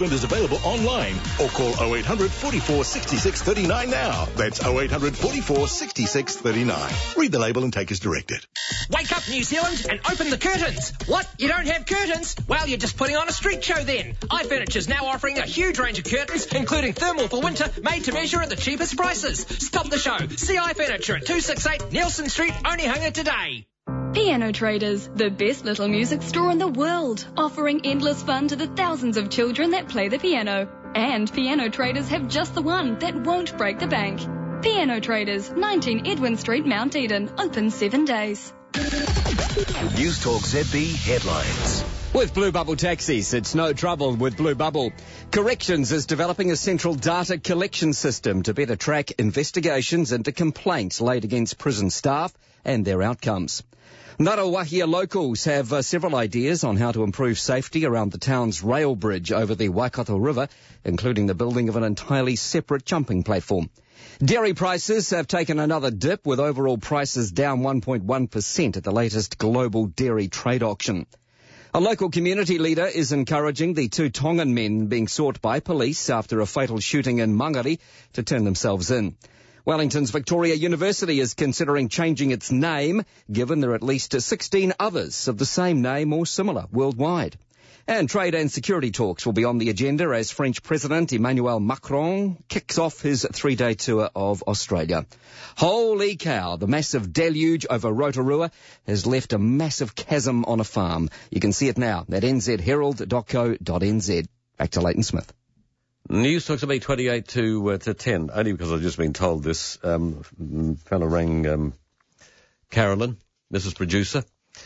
Replacement is available online or call 0800 44 66 39 now. That's 0800 44 66 39. Read the label and take as directed. Wake up, New Zealand, and open the curtains. What? You don't have curtains? Well, you're just putting on a street show then. iFurniture's now offering a huge range of curtains, including thermal for winter, made to measure at the cheapest prices. Stop the show. See iFurniture at 268 Nelson Street, Onehunga today. Piano Traders, the best little music store in the world, offering endless fun to the thousands of children that play the piano. And Piano Traders have just the one that won't break the bank. Piano Traders, 19 Edwin Street, Mount Eden, open 7 days. News Talk ZB headlines. With Blue Bubble Taxis, it's no trouble with Blue Bubble. Corrections is developing a central data collection system to better track investigations into complaints laid against prison staff and their outcomes. Ngarawahia locals have several ideas on how to improve safety around the town's rail bridge over the Waikato River, including the building of an entirely separate jumping platform. Dairy prices have taken another dip, with overall prices down 1.1% at the latest global dairy trade auction. A local community leader is encouraging the 2 Tongan men being sought by police after a fatal shooting in Mangere to turn themselves in. Wellington's Victoria University is considering changing its name, given there are at least 16 others of the same name or similar worldwide. And trade and security talks will be on the agenda as French President Emmanuel Macron kicks off his 3-day tour of Australia. Holy cow, the massive deluge over Rotorua has left a massive chasm on a farm. You can see it now at nzherald.co.nz. Back to Leighton Smith. News talks about 28 to 10, only because I've just been told this. Fellow rang Carolyn, Mrs. Producer,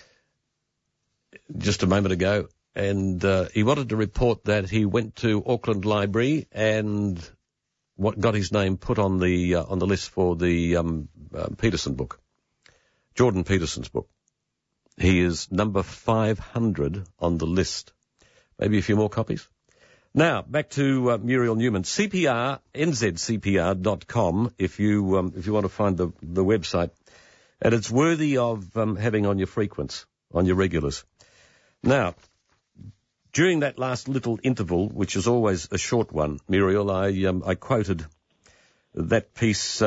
just a moment ago, and he wanted to report that he went to Auckland Library and got his name put on the list for the Peterson book, Jordan Peterson's book. He is number 500 on the list. Maybe a few more copies. Now, back to Muriel Newman. CPR, nzcpr.com, if you want to find the website. And it's worthy of having on your frequents, on your regulars. Now, during that last little interval, which is always a short one, Muriel, I quoted that piece,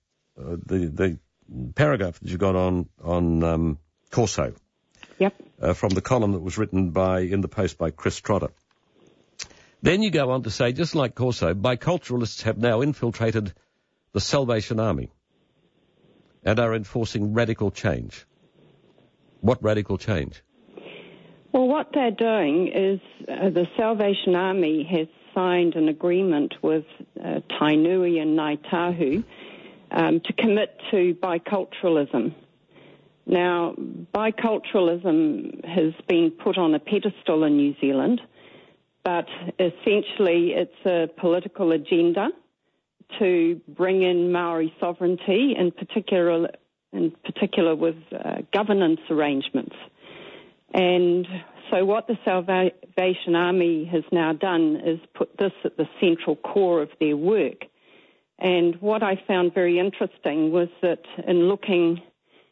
the paragraph that you got on Corso. Yep. From the column that was written in the Post by Chris Trotter. Then you go on to say, just like Corso, biculturalists have now infiltrated the Salvation Army and are enforcing radical change. What radical change? Well, what they're doing is the Salvation Army has signed an agreement with Tainui and Ngāi Tahu to commit to biculturalism. Now, biculturalism has been put on a pedestal in New Zealand, but essentially it's a political agenda to bring in Maori sovereignty, in particular with governance arrangements. And so what the Salvation Army has now done is put this at the central core of their work. And what I found very interesting was that in looking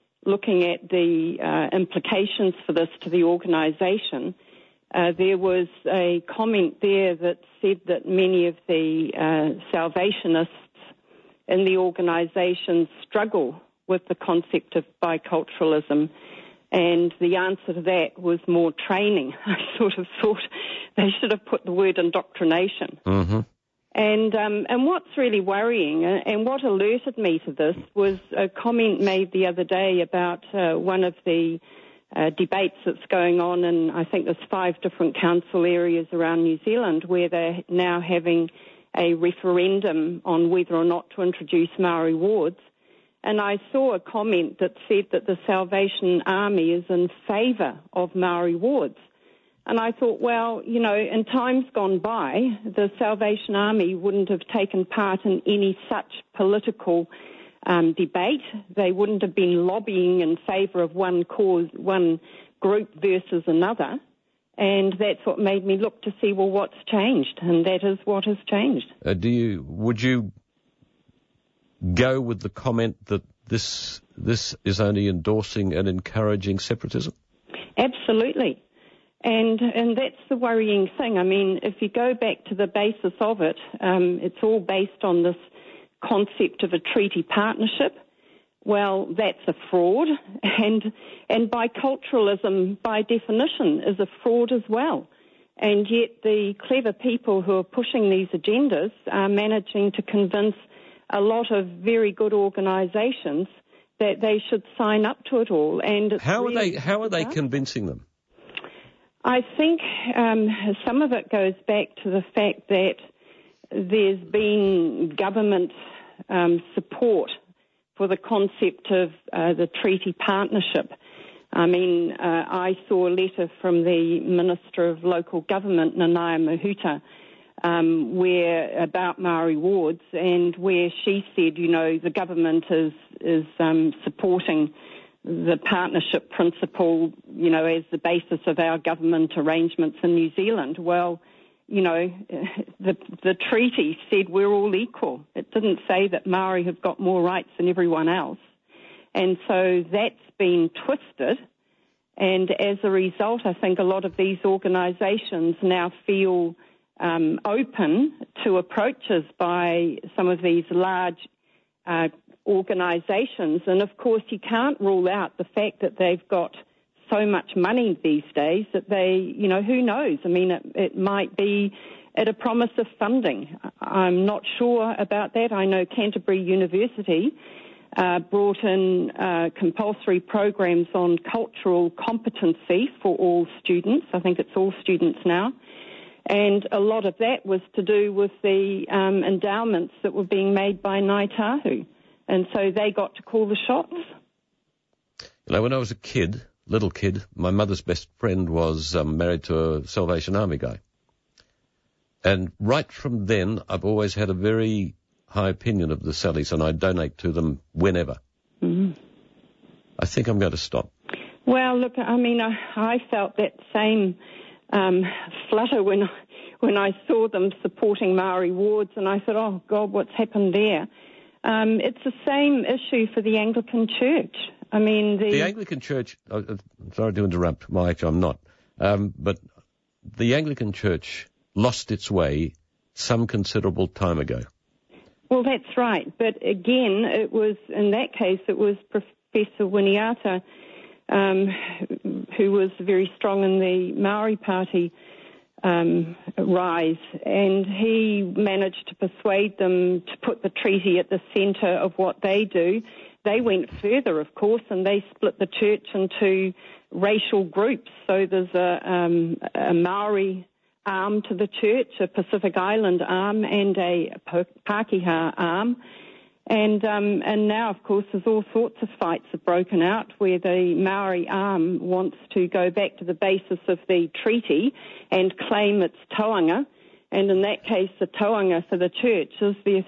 at the implications for this to the organisation, there was a comment there that said that many of the Salvationists in the organisation struggle with the concept of biculturalism, and the answer to that was more training. I sort of thought they should have put the word indoctrination. Mm-hmm. And what's really worrying, and what alerted me to this, was a comment made the other day about one of the debates that's going on in, I think there's 5 different council areas around New Zealand, where they're now having a referendum on whether or not to introduce Maori wards. And I saw a comment that said that the Salvation Army is in favour of Maori wards. And I thought, well, you know, in times gone by, the Salvation Army wouldn't have taken part in any such political debate. They wouldn't have been lobbying in favour of one cause, one group versus another. And that's what made me look to see, well, what's changed? And that is what has changed. Would you go with the comment that this is only endorsing and encouraging separatism? Absolutely. And that's the worrying thing. I mean, if you go back to the basis of it, it's all based on this concept of a treaty partnership. Well, that's a fraud, and biculturalism, by definition, is a fraud as well. And yet the clever people who are pushing these agendas are managing to convince a lot of very good organisations that they should sign up to it all. And how are they convincing them? I think some of it goes back to the fact that there's been government support for the concept of the treaty partnership. I mean, I saw a letter from the Minister of Local Government, Nanaia Mahuta, about Māori wards, and where she said, you know, the government is supporting the partnership principle, you know, as the basis of our government arrangements in New Zealand. Well, you know, the treaty said we're all equal. It didn't say that Māori have got more rights than everyone else. And so that's been twisted. And as a result, I think a lot of these organisations now feel open to approaches by some of these large organisations. And, of course, you can't rule out the fact that they've got so much money these days that they, you know, who knows? I mean, it might be at a promise of funding. I'm not sure about that. I know Canterbury University brought in compulsory programs on cultural competency for all students. I think it's all students now. And a lot of that was to do with the endowments that were being made by Ngāi Tahu. And so they got to call the shots. You know, when I was a little kid, my mother's best friend was married to a Salvation Army guy. And right from then, I've always had a very high opinion of the Sallies, and I donate to them whenever. Mm-hmm. I think I'm going to stop. Well, look, I mean, I felt that same flutter when I saw them supporting Māori wards, and I thought, oh, God, what's happened there? It's the same issue for the Anglican Church. I mean, the Anglican Church, sorry to interrupt, Mike, I'm not, but the Anglican Church lost its way some considerable time ago. Well, that's right. But again, in that case, it was Professor Winiata, who was very strong in the Maori Party rise, and he managed to persuade them to put the treaty at the centre of what they do. They went further, of course, and they split the church into racial groups. So there's a Maori arm to the church, a Pacific Island arm, and a Pākehā arm. And now, of course, there's all sorts of fights have broken out where the Maori arm wants to go back to the basis of the treaty and claim its tauanga. And in that case, the tauanga for the church is their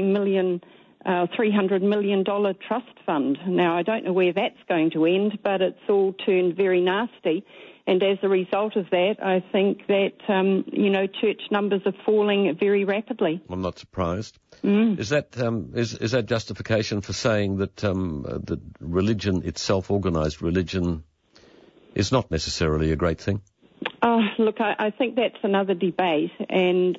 $300 million trust fund. Now, I don't know where that's going to end, but it's all turned very nasty. And as a result of that, I think that, church numbers are falling very rapidly. I'm not surprised. Mm. Is that justification for saying that that religion itself, organised religion, is not necessarily a great thing? Look, I think that's another debate. And,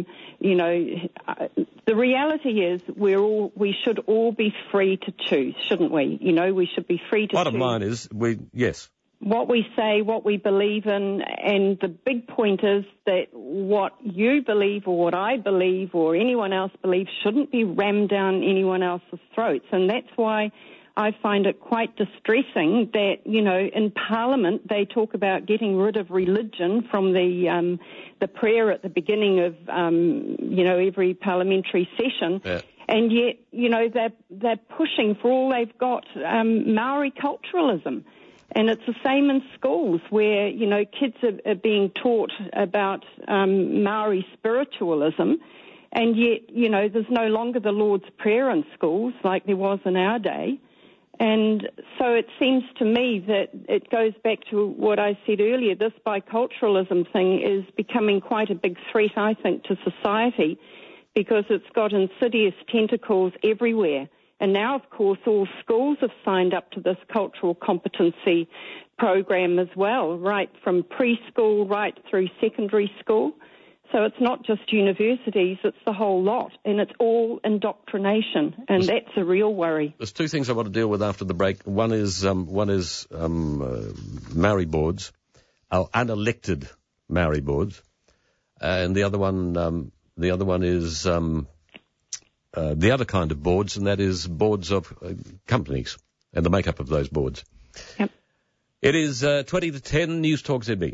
the reality is we should all be free to choose, shouldn't we? You know, we should be free to choose. Bottom line is, yes. What we say, what we believe in, and the big point is that what you believe or what I believe or anyone else believes shouldn't be rammed down anyone else's throats. And that's why I find it quite distressing that, in Parliament they talk about getting rid of religion from the prayer at the beginning of, every parliamentary session. Yeah. And yet, they're pushing for all they've got Maori culturalism. And it's the same in schools where, kids are being taught about Maori spiritualism, and yet, there's no longer the Lord's Prayer in schools like there was in our day. And so it seems to me that it goes back to what I said earlier. This biculturalism thing is becoming quite a big threat, I think, to society because it's got insidious tentacles everywhere. And now, of course, all schools have signed up to this cultural competency program as well, right from preschool right through secondary school. So it's not just universities, it's the whole lot, and it's all indoctrination, and that's a real worry. There's two things I want to deal with after the break. One is Maori boards, unelected Maori boards, and the other one is the other kind of boards, and that is boards of companies and the makeup of those boards. Yep. It is 20 to 10, News Talk ZB.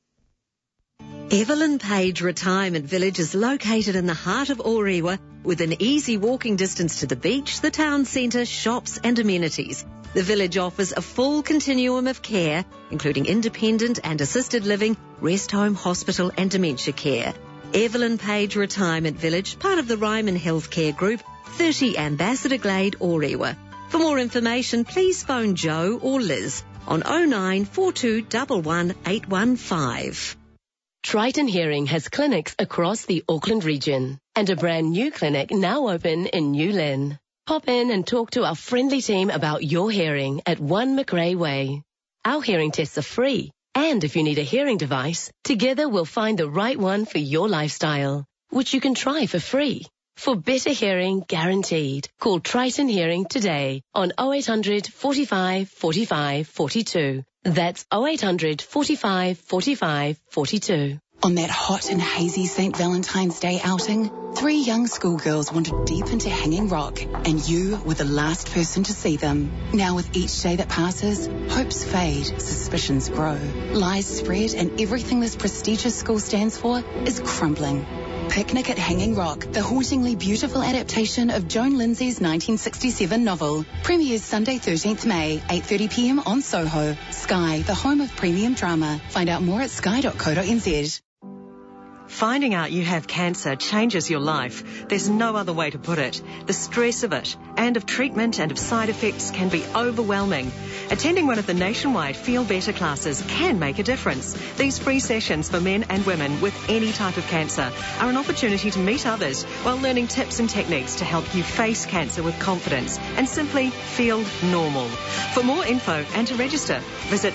Evelyn Page Retirement Village is located in the heart of Orewa with an easy walking distance to the beach, the town centre, shops and amenities. The village offers a full continuum of care, including independent and assisted living, rest home, hospital and dementia care. Evelyn Page Retirement Village, part of the Ryman Healthcare Group, 30 Ambassador Glade, Orewa. For more information, please phone Joe or Liz on 09 42 11 815. Triton Hearing has clinics across the Auckland region and a brand new clinic now open in New Lynn. Pop in and talk to our friendly team about your hearing at 1 McRae Way. Our hearing tests are free, and if you need a hearing device, together we'll find the right one for your lifestyle, which you can try for free. For better hearing guaranteed, call Triton Hearing today on 0800 45 45 42. That's 0800 45 45 42. On that hot and hazy St. Valentine's Day outing, 3 young schoolgirls wandered deep into Hanging Rock, and you were the last person to see them. Now with each day that passes, hopes fade, suspicions grow. Lies spread, and everything this prestigious school stands for is crumbling. Picnic at Hanging Rock, the hauntingly beautiful adaptation of Joan Lindsay's 1967 novel. Premieres Sunday 13th May, 8:30 p.m. on Soho. Sky, the home of premium drama. Find out more at sky.co.nz. Finding out you have cancer changes your life. There's no other way to put it. The stress of it and of treatment and of side effects can be overwhelming. Attending one of the nationwide Feel Better classes can make a difference. These free sessions for men and women with any type of cancer are an opportunity to meet others while learning tips and techniques to help you face cancer with confidence and simply feel normal. For more info and to register, visit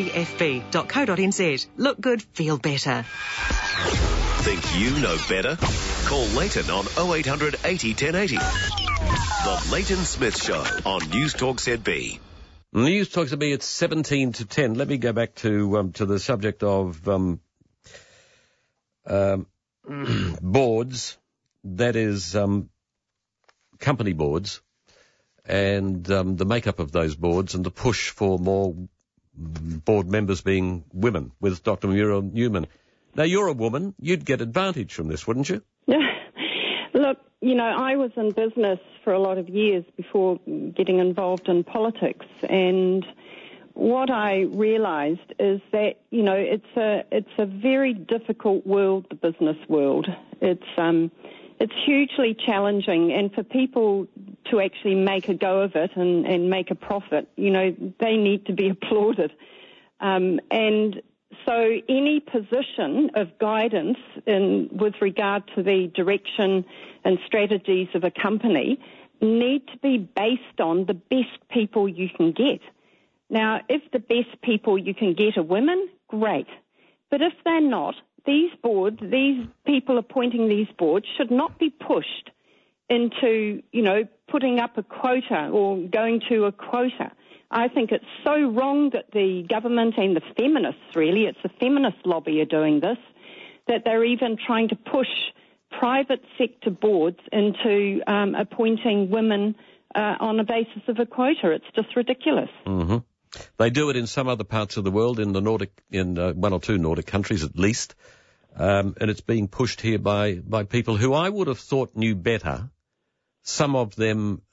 lgfb.co.nz. Look good, feel better. Think you know better? Call Leighton on 0800 80 1080. The Leighton Smith Show on News Talk ZB. News Talk ZB, it's 17 to 10. Let me go back to the subject of boards, that is company boards, and the makeup of those boards and the push for more board members being women with Dr. Muriel Newman. Now, you're a woman. You'd get advantage from this, wouldn't you? Look, you know, I was in business for a lot of years before getting involved in politics, and what I realised is that, you know, it's a very difficult world, the business world. It's hugely challenging, and for people to actually make a go of it and make a profit, you know, they need to be applauded. And so any position of guidance with regard to the direction and strategies of a company need to be based on the best people you can get. Now, if the best people you can get are women, great. But if they're not, these boards, these people appointing these boards should not be pushed into, you know, putting up a quota or going to a quota. I think it's so wrong that the government and the feminists, really, it's the feminist lobby are doing this, that they're even trying to push private sector boards into appointing women on a basis of a quota. It's just ridiculous. Mm-hmm. They do it in some other parts of the world, in the Nordic, in one or two Nordic countries at least, and it's being pushed here by people who I would have thought knew better. Some of them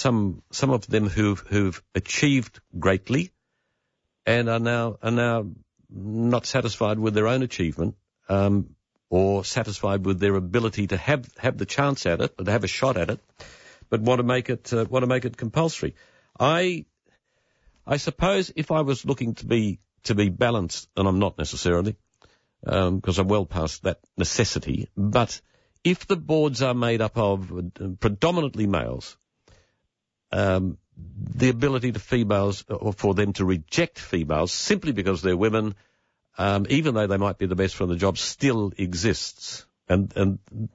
who've achieved greatly and are now not satisfied with their own achievement, or satisfied with their ability to have the chance at it, or to have a shot at it, but want to make it compulsory. I suppose if I was looking to be balanced, and I'm not necessarily, because I'm well past that necessity, but if the boards are made up of predominantly males, the ability to females, or for them to reject females simply because they're women, even though they might be the best for the job, still exists. And